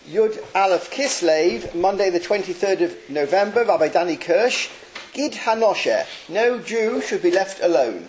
Yud Aleph Kislev, Monday the 23rd of November, Rabbi Danny Kirsch. Gid Hanosher, no Jew should be left alone.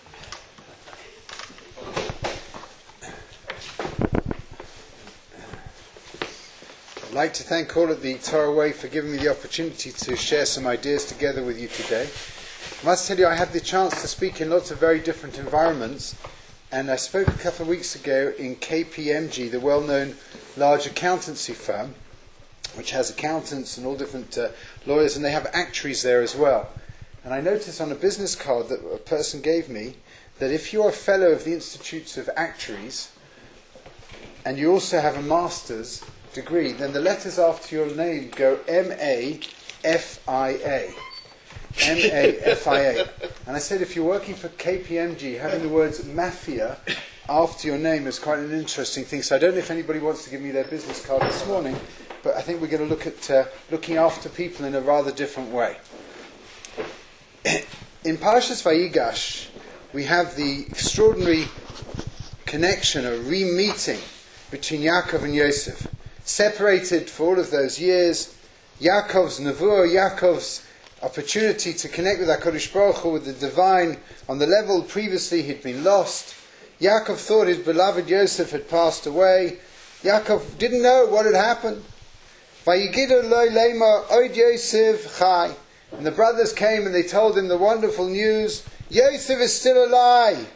I'd like to thank all of the Torah Way for giving me the opportunity to share some ideas together with you today. I must tell you, I had the chance to speak in lots of very different environments, and I spoke a couple of weeks ago in KPMG, the well-known large accountancy firm, which has accountants and all different lawyers, and they have actuaries there as well. And I noticed on a business card that a person gave me that if you're a fellow of the Institutes of Actuaries and you also have a master's degree, then the letters after your name go M-A-F-I-A. M-A-F-I-A. And I said, if you're working for KPMG, having the words mafia after your name is quite an interesting thing. So I don't know if anybody wants to give me their business card this morning, but I think we're going to look at looking after people in a rather different way. In Parshas Vayigash, we have the extraordinary connection, a re-meeting between Yaakov and Yosef. Separated for all of those years, Yaakov's nevuah, Yaakov's opportunity to connect with HaKadosh Baruch Hu, with the divine, on the level previously he'd been lost. Yaakov thought his beloved Yosef had passed away. Yaakov didn't know what had happened. Vayigidu lo leima od Yosef chai. And the brothers came and they told him the wonderful news. Yosef is still alive.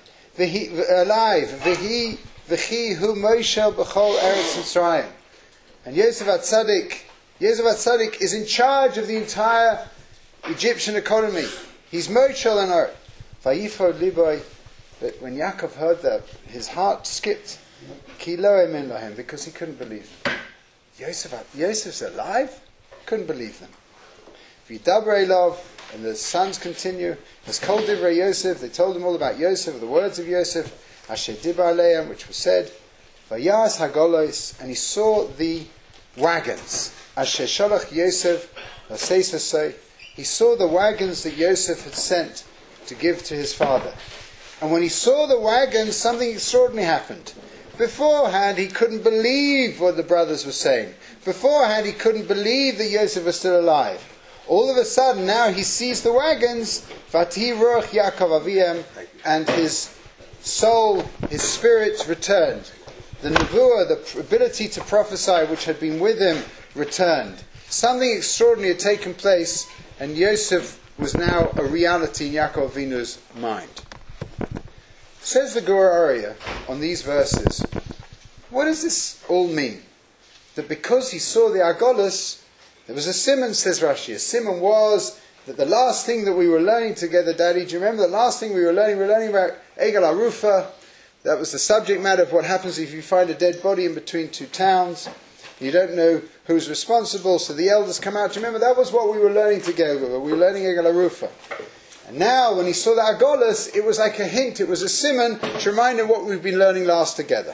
V'hi hu Moshel b'chol Eretz Mitzrayim. And Yosef HaTzadik is in charge of the entire Egyptian economy. He's Moshel on earth. Vayifod liboy. But when Yaakov heard that, his heart skipped. Ki lo emin lahem, because he couldn't believe them. Yosef's alive? Couldn't believe them. V'yidaber elov, and the sons continue. As kol divrei Yosef, they told him all about Yosef, the words of Yosef, asher dibar aleim, which was said. Vayas hagolos, and he saw the wagons. Asher sholach Yosef, v'seisasei. He saw the wagons that Yosef had sent to give to his father. And when he saw the wagons, something extraordinary happened. Beforehand, he couldn't believe what the brothers were saying. Beforehand, he couldn't believe that Yosef was still alive. All of a sudden, now he sees the wagons, Vati Ruach Yaakov Aviem, and his soul, his spirit returned. The nevuah, the ability to prophesy, which had been with him, returned. Something extraordinary had taken place, and Yosef was now a reality in Yaakov Avinu's mind. Says the Gur Aryeh on these verses, what does this all mean? That because he saw the Argolis, there was a simon, says Rashi. A simon was that the last thing that we were learning together, Daddy, do you remember the last thing we were learning? We were learning about Egel Arufa. That was the subject matter of what happens if you find a dead body in between two towns. You don't know who's responsible, so the elders come out. Do you remember? That was what we were learning together. We were learning Egel Arufa. And now, when he saw the Argolis, it was like a hint, it was a simon to remind him what we've been learning last together.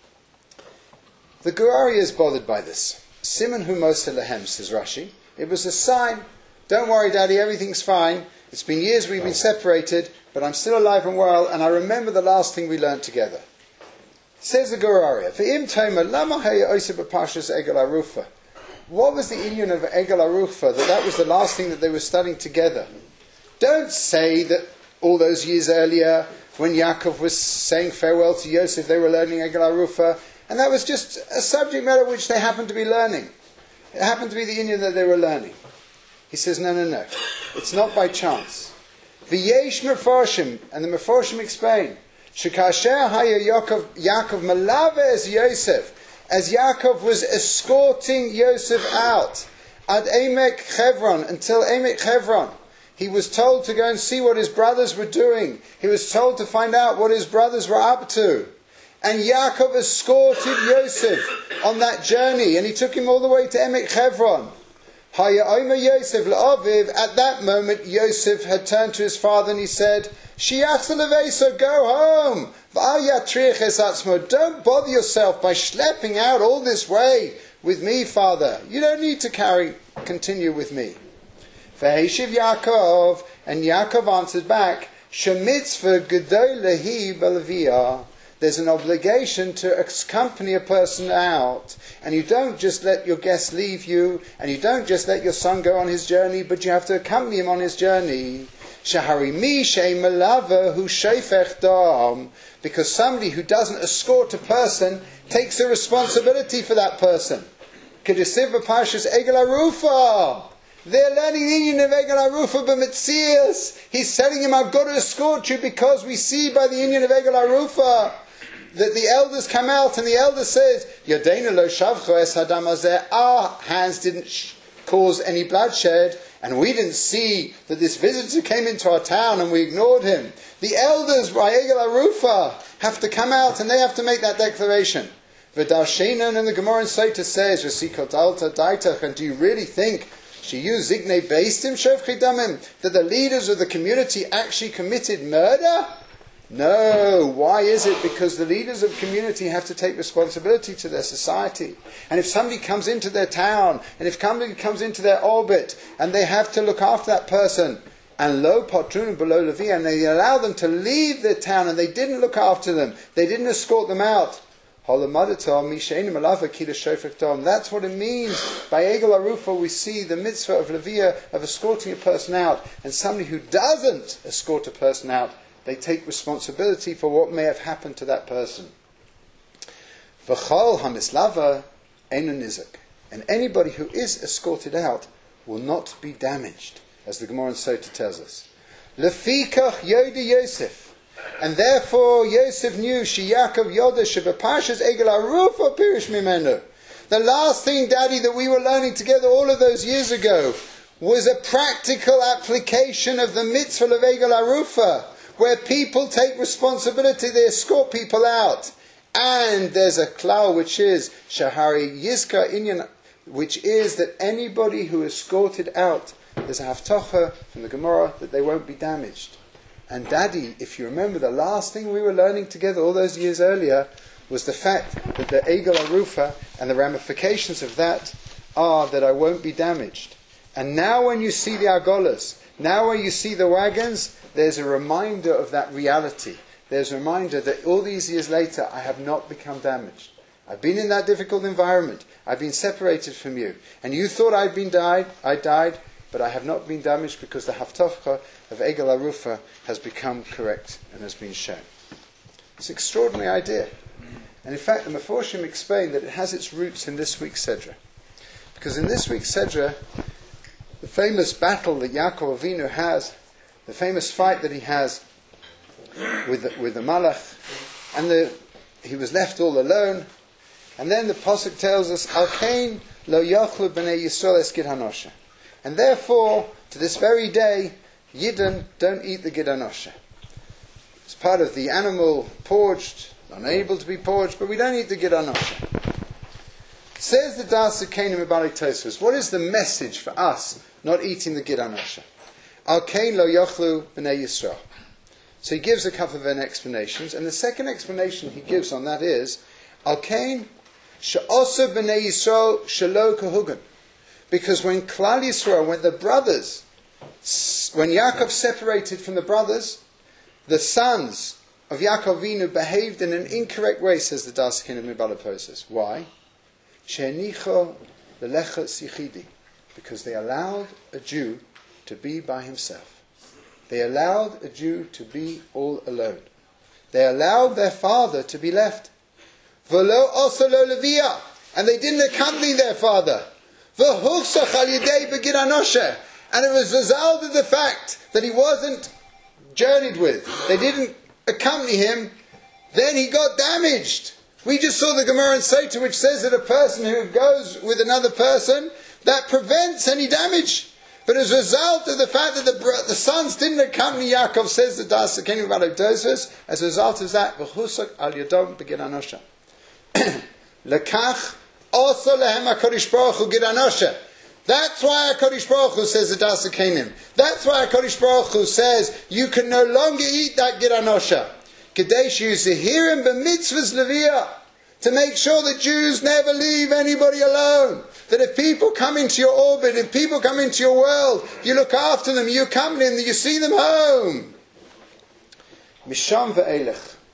The Gur Aryeh is bothered by this. Simon hu Moshe lehem, says Rashi. It was a sign. Don't worry, Daddy, everything's fine. It's been years we've been separated, but I'm still alive and well, and I remember the last thing we learned together. Says the Gur Aryeh, V'im Tomer, lama heya oiseh b'parshas Egel Arufa. What was the inyan of Egel Arufa, that was the last thing that they were studying together? Don't say that all those years earlier, when Yaakov was saying farewell to Yosef, they were learning Egel Arufa, and that was just a subject matter which they happened to be learning. It happened to be the inyan that they were learning. He says, no. It's not by chance. V'yesh mefarshim, and the mefarshim explain, shekasher haya Yaakov malave as Yosef, as Yaakov was escorting Yosef out, ad Emek Chevron, until Emek Chevron. He was told to go and see what his brothers were doing. He was told to find out what his brothers were up to. And Yaakov escorted Yosef on that journey, and he took him all the way to Emek Chevron. Haya Omer Yosef la'aviv. At that moment, Yosef had turned to his father and he said, Shiach leveso, go home. V'al yatriach es atzmo. Don't bother yourself by schlepping out all this way with me, father. You don't need to continue with me. V'heishiv Yaakov, and Yaakov answered back, Shemitzvah gedol lehi b'leviyah. there's an obligation to accompany a person out. And you don't just let your guest leave you, and you don't just let your son go on his journey, but you have to accompany him on his journey. Shaharimi shei melava hu sheifech dam. Because somebody who doesn't escort a person takes the responsibility for that person. Kedesiv b'parshas Egel Arufa. They're learning the union of Egel Arufa b'metzias. He's telling him, I've got to escort you because we see by the union of Egel Arufa that the elders come out and the elder says, Yodeinu lo shavcho es hadam hazeh. Our hands didn't cause any bloodshed, and we didn't see that this visitor came into our town and we ignored him. The elders by Egel Arufa have to come out and they have to make that declaration. V'darshenan, and the Gemara in Sota says, V'sikot alta daitach, and do you really think she used zignei beistim shevchi damim, that the leaders of the community actually committed murder? No. Why is it? Because the leaders of community have to take responsibility to their society. And if somebody comes into their town, and if somebody comes into their orbit, and they have to look after that person, and lo patrun below levi, and they allow them to leave their town, and they didn't look after them, they didn't escort them out. That's what it means. By Egel Arufa we see the mitzvah of Leviah, of escorting a person out, and somebody who doesn't escort a person out, they take responsibility for what may have happened to that person. V'chol hamislava einu nizak. And anybody who is escorted out will not be damaged, as the Gemara in Sota tells us. Lefikach Yodi Yosef. And therefore Yosef knew Sheyakov Yoda Shebepashas Egel Arufa Pirish Mimenu. The last thing, Daddy, that we were learning together all of those years ago was a practical application of the mitzvah of Egel Arufa, where people take responsibility, they escort people out. And there's a klal which is Shahari Yizka Inyan, which is that anybody who is escorted out, there's a haftacha from the Gemara that they won't be damaged. And Daddy, if you remember, the last thing we were learning together all those years earlier was the fact that the Egel Arufa and the ramifications of that are that I won't be damaged. And now when you see the argolas, now when you see the wagons, there's a reminder of that reality. There's a reminder that all these years later I have not become damaged. I've been in that difficult environment. I've been separated from you. And you thought I died, but I have not been damaged because the haftacha of Egel Arufa has become correct and has been shown. It's an extraordinary idea. And in fact, the Meforshim explain that it has its roots in this week's Sedra. Because in this week's Sedra, the famous battle that Yaakov Avinu has, the famous fight that he has with the Malach, and he was left all alone, and then the Pasuk tells us, Al Kain lo yochlu b'nei Yisrael es Gid Hanosha. And therefore, to this very day, Yidden don't eat the Gid Hanosha. It's part of the animal porged, unable to be porged, but we don't eat the Gid Hanosha. Says the Das Kenim Ibalik Tosfos, what is the message for us not eating the Gid Hanosha? Al Kain lo yochlu b'nei Yisrael. So he gives a couple of explanations, and the second explanation he gives on that is, Al Kain she'osa b'nei Yisrael shelo kahugan. Because when Klal Yisrael, when the brothers, when Yaakov separated from the brothers, the sons of Yaakov Avinu behaved in an incorrect way, says the Das Kenim Ibalik. Why? She'enicho lelecha sichidi. Because they allowed a Jew to be by himself. They allowed a Jew to be all alone. They allowed their father to be left. V'lo osa lo levia. And they didn't accompany their father. V'hufsach al yedei begid hanosha. And it was a result of the fact that he wasn't journeyed with. They didn't accompany him. Then he got damaged. We just saw the Gemara in Sota which says that a person who goes with another person, that prevents any damage. But as a result of the fact that the sons didn't accompany Yaakov, says the Das Kenim Ibalik Tosfos, as a result of that, v'chusak al yadom begid hanosha. Lekach also lehem HaKadosh Baruch Hu gid hanosha. That's why HaKadosh Baruch Hu, says the Das Kenim. That's why HaKadosh Baruch Hu says you can no longer eat that gid hanosha. Kedei she'uzehirim b'mitzvahs leviah. To make sure that Jews never leave anybody alone. That if people come into your orbit, if people come into your world, you look after them, you accompany them, you see them home. Misham ve'elech.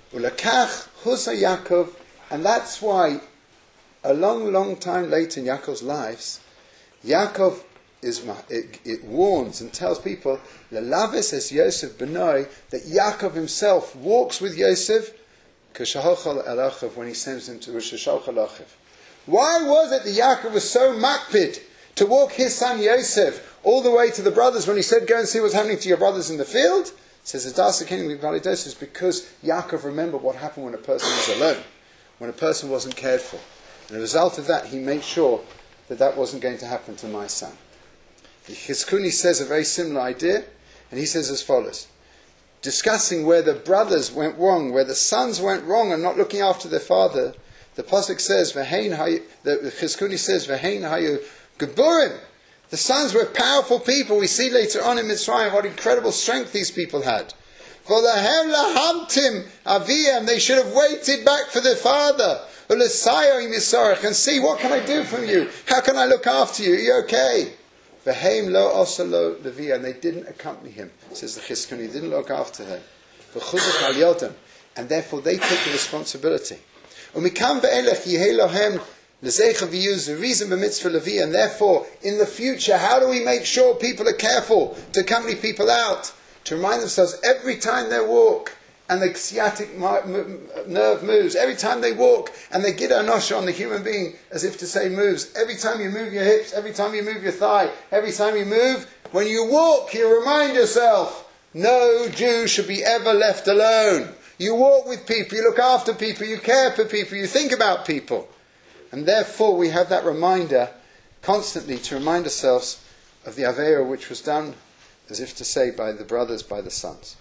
Ulakach Husa Yaakov, and that's why a long, long time later in Yaakov's lives, Yaakov it warns and tells people, Lelavis es Yosef benoi, that Yaakov himself walks with Yosef k'shahochal elachav, when he sends him to Rishashal Chalachiv. Why was it that Yaakov was so makpid to walk his son Yosef all the way to the brothers when he said, go and see what's happening to your brothers in the field? Says Hadassah King Validosis, because Yaakov remembered what happened when a person was alone, when a person wasn't cared for. And as a result of that, he made sure that that wasn't going to happen to my son. Chizkuni says a very similar idea, and he says as follows, discussing where the brothers went wrong, where the sons went wrong and not looking after their father. The pasuk says, the Chizkuni says, "V'hein hayu geburim." The sons were powerful people. We see later on in Mitzrayim what incredible strength these people had. V'lahem lahamtim aviyam. They should have waited back for their father. U'lesayo imisorach, and see, what can I do from you? How can I look after you? Are you okay? V'heim lo osalo leviyah, and they didn't accompany him. Says the Chizkuni, they didn't look after him. V'chuzuk al yodam, and therefore they took the responsibility. Umikam ve'elech yihei lohem l'zeicha v'yuz, the reason b'mitzvah leviyah, and therefore in the future, how do we make sure people are careful to accompany people out, to remind themselves every time they walk and the sciatic nerve moves, every time they walk and they get anosha on the human being as if to say moves, every time you move your hips, every time you move your thigh, every time you move, when you walk you remind yourself, no Jew should be ever left alone. You walk with people, you look after people, you care for people, you think about people. And therefore we have that reminder constantly to remind ourselves of the Aveira which was done, as if to say, by the brothers, by the sons.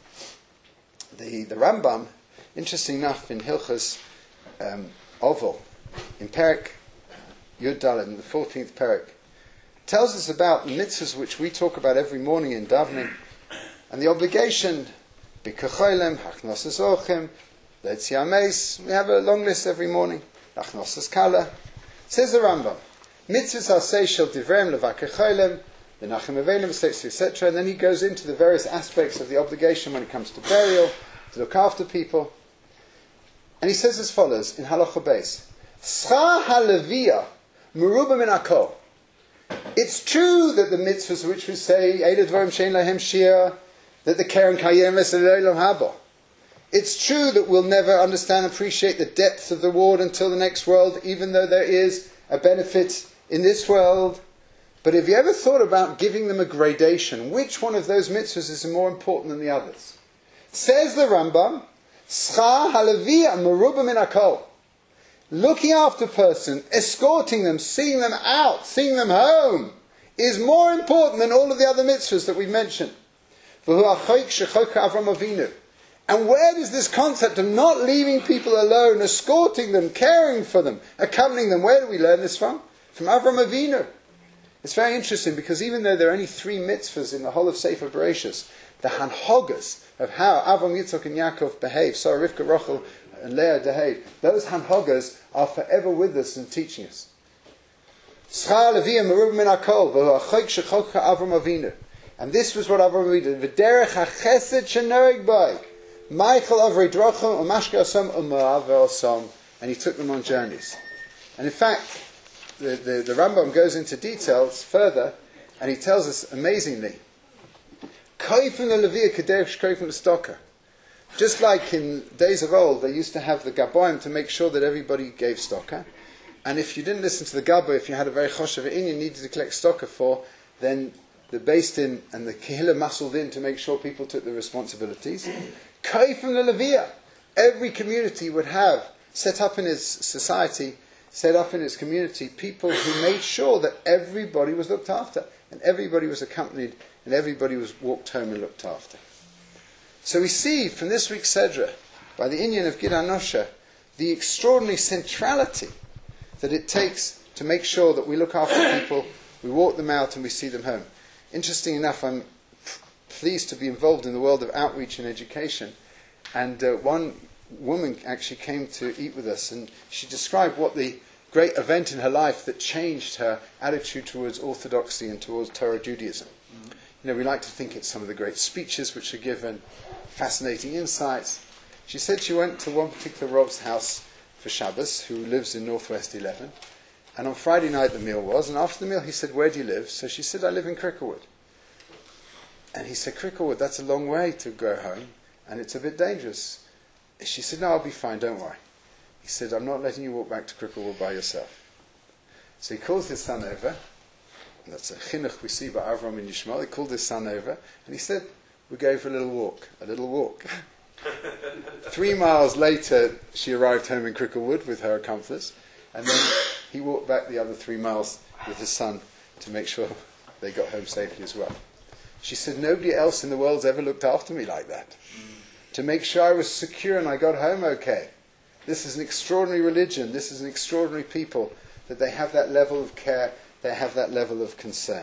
The Rambam, interesting enough, in Hilchas Oval, in Perek Yud Daled, in the 14th Perek, tells us about the mitzvahs which we talk about every morning in davening, and the obligation, B'kacholem, Hachnosas Ochim, Le'etziah Meis. We have a long list every morning. Hachnosas Kala. Says the Rambam, mitzvahs aseh shel divrem levakacholem, lenachem avelim, etc. And then he goes into the various aspects of the obligation when it comes to burial, to look after people. And he says as follows in Halacha Beis: Schar haLeviyah meruba min hakol. It's true that the mitzvahs which we say, Eila dvarim shein lahem shir, that the Keren Kayemes L'Olam Haba. It's true that we'll never understand and appreciate the depth of the reward until the next world, even though there is a benefit in this world. But have you ever thought about giving them a gradation? Which one of those mitzvahs is more important than the others? Says the Rambam, Schar haLeviyah meruba min hakol. Looking after a person, escorting them, seeing them out, seeing them home, is more important than all of the other mitzvahs that we've mentioned. And where does this concept of not leaving people alone, escorting them, caring for them, accompanying them, where do we learn this from? From Avram Avinu. It's very interesting because even though there are only 3 mitzvahs in the whole of Sefer Bereshis, the hanhogas of how Avram, Yitzchak and Yaakov behave, Sarah, Rivka, Rachel and Leah behave, those hanhogas are forever with us and teaching us. Schar haLeviyah meruba min hakol, v'hu ha'chok Avram Avinu. And this was what Avram Avinu did. V'derech ha'chesed shenoeg bai. Michael avrei drachim u'mashke asam u'ma'av ve'osam. And he took them on journeys. And in fact, the Rambam goes into details further, and he tells us amazingly, Koifim le'Leviyah k'derech shkoifim l'stoka. Just like in days of old, they used to have the Gaboim to make sure that everybody gave stoka. And if you didn't listen to the Gabo, if you had a very choshev inyan needed to collect stoka for, then the Beis Din and the Kehillah muscled in to make sure people took the responsibilities. Kaifim le'Leviyah. Every community would have set up in its society, set up in its community, people who made sure that everybody was looked after, and everybody was accompanied, and everybody was walked home and looked after. So we see from this week's Sedra, by the inyan of Gid HaNosha, the extraordinary centrality that it takes to make sure that we look after people, we walk them out and we see them home. Interesting enough, I'm pleased to be involved in the world of outreach and education, and one woman actually came to eat with us, and she described what the great event in her life that changed her attitude towards orthodoxy and towards Torah Judaism. You know, we like to think it's some of the great speeches which are given, fascinating insights. She said she went to one particular Rob's house for Shabbos, who lives in Northwest 11, and on Friday night the meal was, and after the meal he said, "Where do you live?" So she said, "I live in Cricklewood." And he said, "Cricklewood, that's a long way to go home, and it's a bit dangerous." She said, "No, I'll be fine, don't worry." He said, "I'm not letting you walk back to Cricklewood by yourself." So he calls his son over, and that's a chinuch we see by Avram and Yishmael. He called his son over, and he said, "We're going for a little walk. 3 miles later, she arrived home in Cricklewood with her accomplice, and then he walked back the other 3 miles with his son to make sure they got home safely as well. She said, "Nobody else in the world's ever looked after me like that. To make sure I was secure and I got home okay. This is an extraordinary religion. This is an extraordinary people, that they have that level of care, they have that level of concern."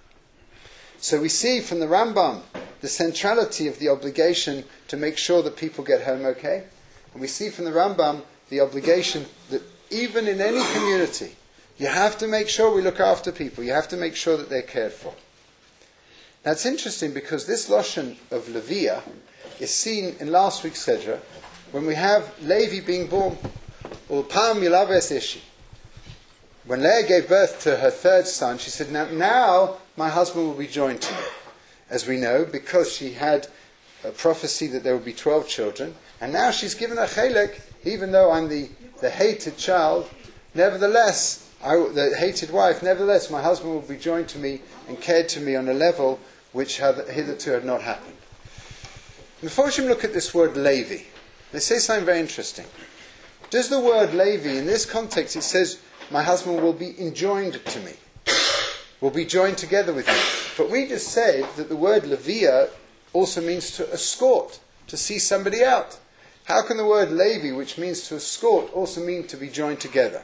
So we see from the Rambam the centrality of the obligation to make sure that people get home okay. And we see from the Rambam the obligation that even in any community, you have to make sure we look after people. You have to make sure that they're cared for. Now it's interesting because this Lashon of Leviah is seen in last week's Sedra when we have Levi being born. Ulpam Yilaves Ishi. When Leah gave birth to her third son, she said, now my husband will be joined to me. As we know, because she had a prophecy that there would be 12 children, and now she's given a chelek, even though I'm the hated child, nevertheless, the hated wife, nevertheless my husband will be joined to me and cared to me on a level which hitherto had not happened. Before we look at this word Levi, they say something very interesting. Does the word Levi, in this context, it says, my husband will be enjoined to me, will be joined together with me. But we just said that the word Leviah also means to escort, to see somebody out. How can the word Levi, which means to escort, also mean to be joined together?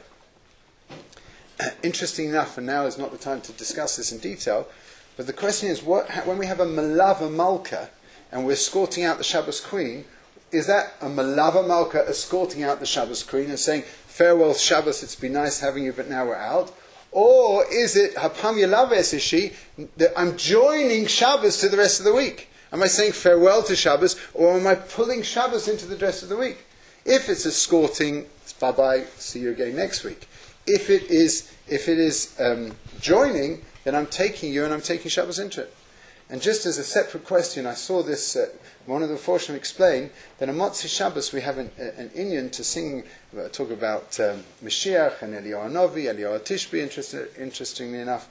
Interesting enough, and now is not the time to discuss this in detail, but the question is, when we have a Malava Malka, and we're escorting out the Shabbos Queen, is that a Malava Malka escorting out the Shabbos Queen and saying, "Farewell Shabbos, it's been nice having you, but now we're out"? Or is it Hapam Yelaves Ishi, that I'm joining Shabbos to the rest of the week? Am I saying farewell to Shabbos, or am I pulling Shabbos into the rest of the week? If it's escorting, it's bye-bye, see you again next week. If it is joining, then I'm taking you and I'm taking Shabbos into it. And just as a separate question, I saw this, one of the Forshim explained that on Motzi Shabbos we have an inyan to sing, talk about Mashiach and Eliyahu Novi, Eliyahu Tishbi, interestingly enough.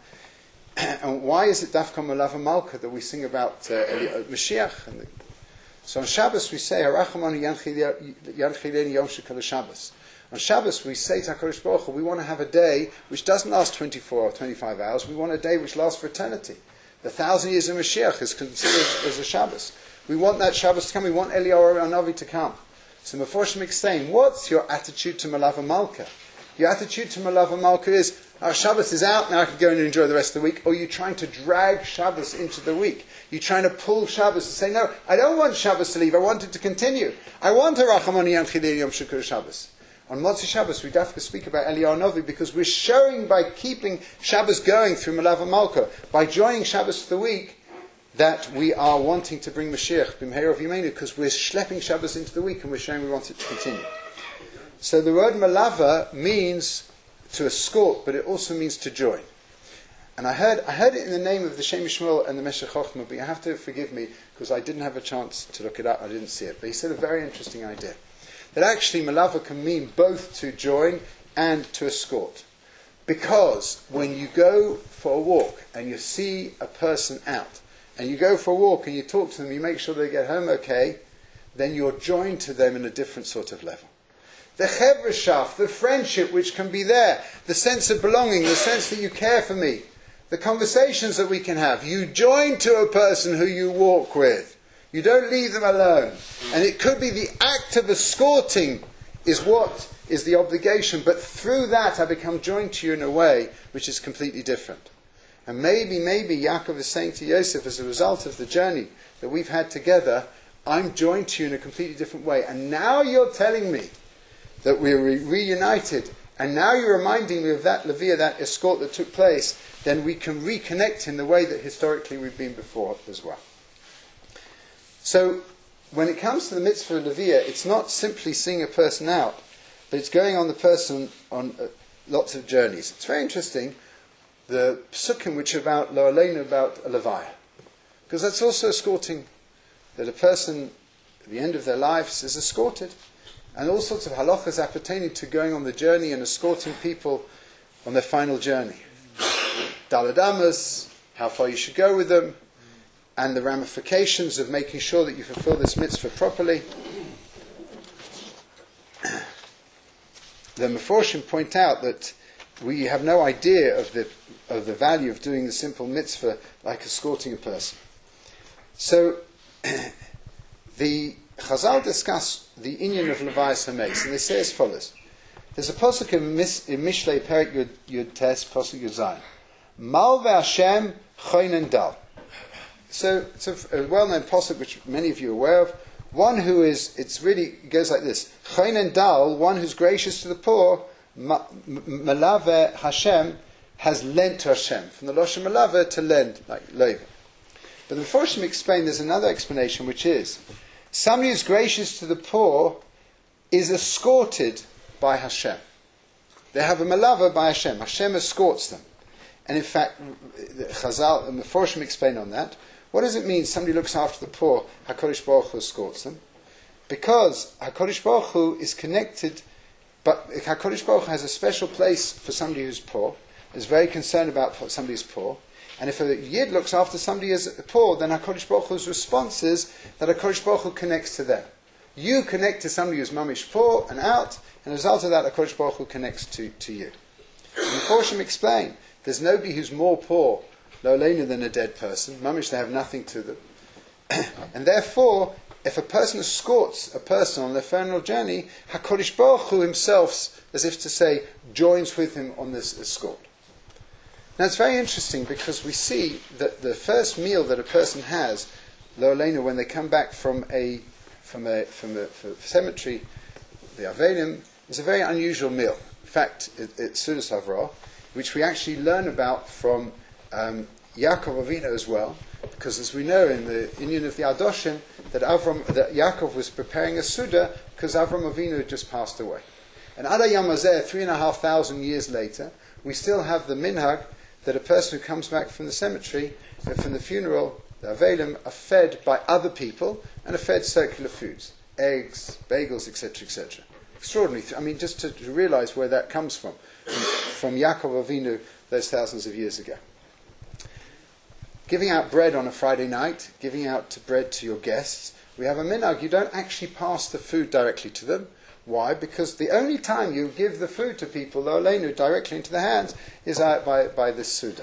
And why is it Dafka Malava Malka that we sing about Mashiach? So on Shabbos we say, Harachamanu Yanchileni Yom Shekal Shabbos. On Shabbos we say to HaKadosh Baruch Hu, we want to have a day which doesn't last 24 or 25 hours, we want a day which lasts for eternity. The 1,000 years of Mashiach is considered as a Shabbos. We want that Shabbos to come, we want Eliyahu Hanavi to come. So Meforshim explain, what's your attitude to Malava Malka? Your attitude to Malava Malka is, our Shabbos is out, now I can go and enjoy the rest of the week. Or you're trying to drag Shabbos into the week. You're trying to pull Shabbos and say, no, I don't want Shabbos to leave, I want it to continue. I want a Rachamani Yom Chilei Yom Shekur Shabbos. On Motzi Shabbos, we have to speak about Eliyahu Novi because we're showing by keeping Shabbos going through Malava Malka, by joining Shabbos to the week, that we are wanting to bring Mashiach, B'mheira of Yemenu, because we're schlepping Shabbos into the week and we're showing we want it to continue. So the word Malava means to escort, but it also means to join. And I heard it in the name of the Shem Yishmael and the Meshech Chochmah, but you have to forgive me because I didn't have a chance to look it up, I didn't see it. But he said a very interesting idea. That actually Malava can mean both to join and to escort. Because when you go for a walk and you see a person out, and you go for a walk and you talk to them, you make sure they get home okay, then you're joined to them in a different sort of level. The Chevrashaf, the friendship which can be there, the sense of belonging, the sense that you care for me, the conversations that we can have. You join to a person who you walk with. You don't leave them alone. And it could be the act of escorting is what is the obligation, but through that I become joined to you in a way which is completely different. And maybe Yaakov is saying to Yosef, as a result of the journey that we've had together, I'm joined to you in a completely different way. And now you're telling me that we're reunited, and now you're reminding me of that Leviah, that escort that took place, then we can reconnect in the way that historically we've been before as well. So when it comes to the mitzvah of Leviah, it's not simply seeing a person out, but it's going on the person on lots of journeys. It's very interesting, the psukim which are about Lo Aleinu, about a Leviah. Because that's also escorting, that a person at the end of their lives is escorted. And all sorts of halachas appertaining to going on the journey and escorting people on their final journey. Daladamas, how far you should go with them, and the ramifications of making sure that you fulfill this mitzvah properly. The Meforshim point out that we have no idea of the value of doing the simple mitzvah like escorting a person. So, the Chazal discuss the inyan of Levias HaMeis, and they say as follows. There's a pasuk in Mishlei Perek Yud Tes, pasuk Yud Zayin. Mal ve'Hashem choinen dal. So it's a well-known pasuk which many of you are aware of. One who is, it goes like this. Choinen dal, one who's gracious to the poor, Malave Hashem, has lent to Hashem. From the Lashon Malave, to lend, like Leiva. But the Meforshim explain there's another explanation, which is somebody who's gracious to the poor is escorted by Hashem. They have a malava by Hashem. Hashem escorts them. And in fact, Chazal and the Meforshim explain on that. What does it mean somebody looks after the poor, HaKadosh Baruch Hu escorts them? Because HaKadosh Baruch Hu is connected, but HaKadosh Baruch Hu has a special place for somebody who's poor, is very concerned about somebody who's poor. And if a Yid looks after somebody who's poor, then HaKadosh Baruch Hu's response is that HaKadosh Baruch Hu connects to them. You connect to somebody who's mamish poor and out, and as a result of that, HaKadosh Baruch Hu connects to you. And the Meforshim explain, there's nobody who's more poor, Lo Aleinu, than a dead person. Mamish, they have nothing to them. And therefore, if a person escorts a person on their funeral journey, HaKadosh Baruch Hu himself, as if to say, joins with him on this escort. Now it's very interesting because we see that the first meal that a person has, Lo Aleinu, when they come back from a cemetery, the Avelim, is a very unusual meal. In fact, it's Sudas Havrah, which we actually learn about from Yaakov Avinu as well, because as we know in the Inyan of the Adoshim, that Yaakov was preparing a Suda because Avram Avinu had just passed away. And Ad Hayam Hazeh, 3,500 years later, we still have the minhag that a person who comes back from the cemetery, from the funeral, the Avelim, are fed by other people and are fed circular foods, eggs, bagels, etc., etc. Extraordinary. I mean, just to realize where that comes from Yaakov Avinu those thousands of years ago. Giving out bread on a Friday night, giving out bread to your guests, we have a minhag. You don't actually pass the food directly to them. Why? Because the only time you give the food to people, Lo Aleinu, directly into their hands, is by this Suda.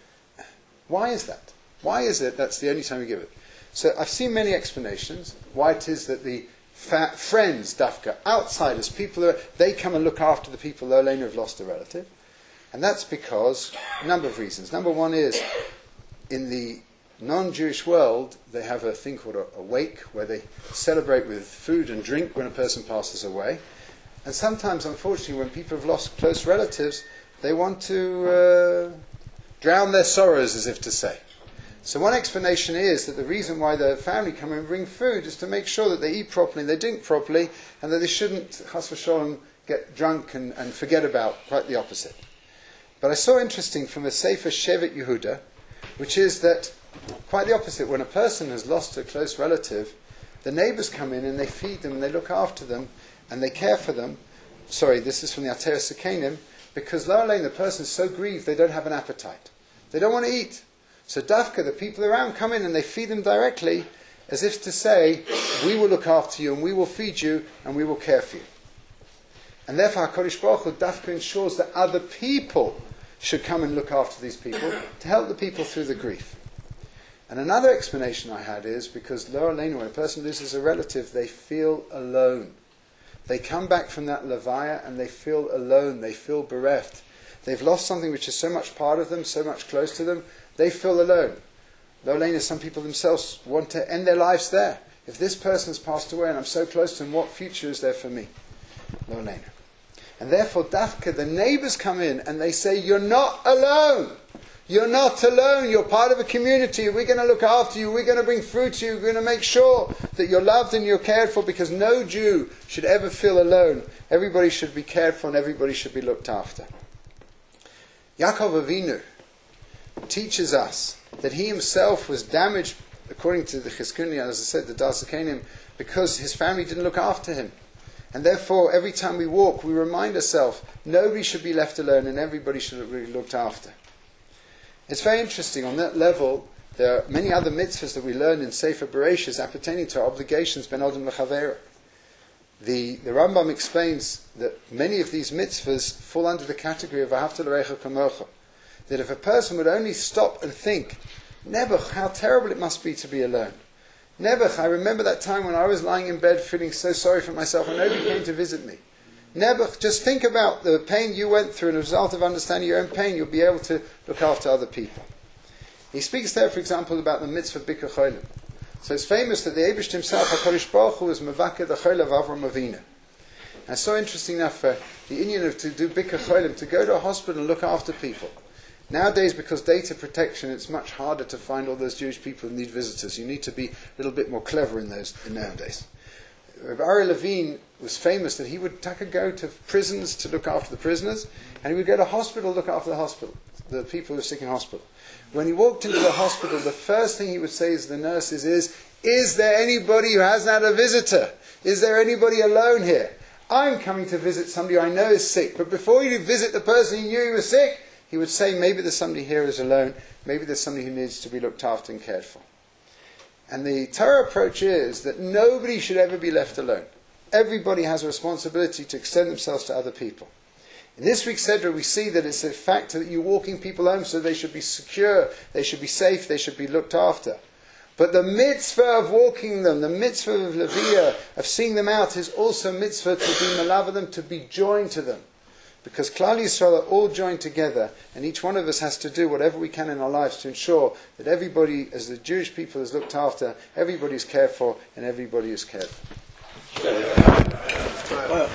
Why is that? Why is it that's the only time you give it? So I've seen many explanations why it is that the friends, dafka, outsiders, people, they come and look after the people Lo Aleinu have lost a relative. And that's because, a number of reasons. Number one is, in the non-Jewish world, they have a thing called a wake, where they celebrate with food and drink when a person passes away. And sometimes, unfortunately, when people have lost close relatives, they want to drown their sorrows, as if to say. So one explanation is that the reason why the family come and bring food is to make sure that they eat properly, they drink properly, and that they shouldn't, chas v'sholom, get drunk and forget about, quite the opposite. But I saw interesting from a Sefer Shevet Yehuda, which is that quite the opposite. When a person has lost a close relative, the neighbours come in and they feed them and they look after them and they care for them. Sorry, this is from the Ateres Sekenim, because Lo Aleinu, the person is so grieved they don't have an appetite. They don't want to eat. So dafka, the people around come in and they feed them directly, as if to say, we will look after you and we will feed you and we will care for you. And therefore HaKadosh Baruch Hu dafka ensures that other people should come and look after these people to help the people through the grief. And another explanation I had is because Lo Aleinu, when a person loses a relative, they feel alone. They come back from that Levaya and they feel alone, they feel bereft. They've lost something which is so much part of them, so much close to them, they feel alone. Lo Aleinu, some people themselves want to end their lives there. If this person has passed away and I'm so close to him, what future is there for me? Lo Aleinu. And therefore, dafka, the neighbours come in and they say, you're not alone. You're not alone. You're part of a community. We're going to look after you. We're going to bring fruit to you. We're going to make sure that you're loved and you're cared for, because no Jew should ever feel alone. Everybody should be cared for and everybody should be looked after. Yaakov Avinu teaches us that he himself was damaged, according to the Chizkuni, as I said, the Dar Sakanim, because his family didn't look after him. And therefore, every time we walk, we remind ourselves, nobody should be left alone and everybody should be looked after. It's very interesting. On that level, there are many other mitzvahs that we learn in Sefer Bereshis appertaining to our obligations ben Adam l'chaveira. The Rambam explains that many of these mitzvahs fall under the category of Ahavta l'recha kamocha. That if a person would only stop and think, Nebuch, how terrible it must be to be alone. Nebuch, I remember that time when I was lying in bed feeling so sorry for myself and nobody came to visit me. Nebuch, just think about the pain you went through, and as a result of understanding your own pain, you'll be able to look after other people. He speaks there, for example, about the mitzvah Bikur Cholim. So it's famous that the Eibush himself, HaKadosh Baruch Hu, was Mevakeh the Chol of Avram Avinu. And it's so interesting enough for the Indian of to do Bikur Cholim, to go to a hospital and look after people. Nowadays, because data protection, it's much harder to find all those Jewish people who need visitors. You need to be a little bit more clever in those nowadays. Rabbi Ari Levine was famous that he would go to prisons to look after the prisoners, and he would go to hospital to look after the people who were sick in hospital. When he walked into the hospital, the first thing he would say to the nurses is there anybody who hasn't had a visitor? Is there anybody alone here? I'm coming to visit somebody I know is sick, but before you visit the person you knew he was sick, he would say, maybe there's somebody here who's alone, maybe there's somebody who needs to be looked after and cared for. And the Torah approach is that nobody should ever be left alone. Everybody has a responsibility to extend themselves to other people. In this week's Sedra, we see that it's a fact that you're walking people home, so they should be secure, they should be safe, they should be looked after. But the mitzvah of walking them, the mitzvah of Leviah, of seeing them out, is also a mitzvah to be malava them, to be joined to them. Because Klal Yisrael are all joined together, and each one of us has to do whatever we can in our lives to ensure that everybody, as the Jewish people, is looked after, everybody is cared for, and everybody is cared for.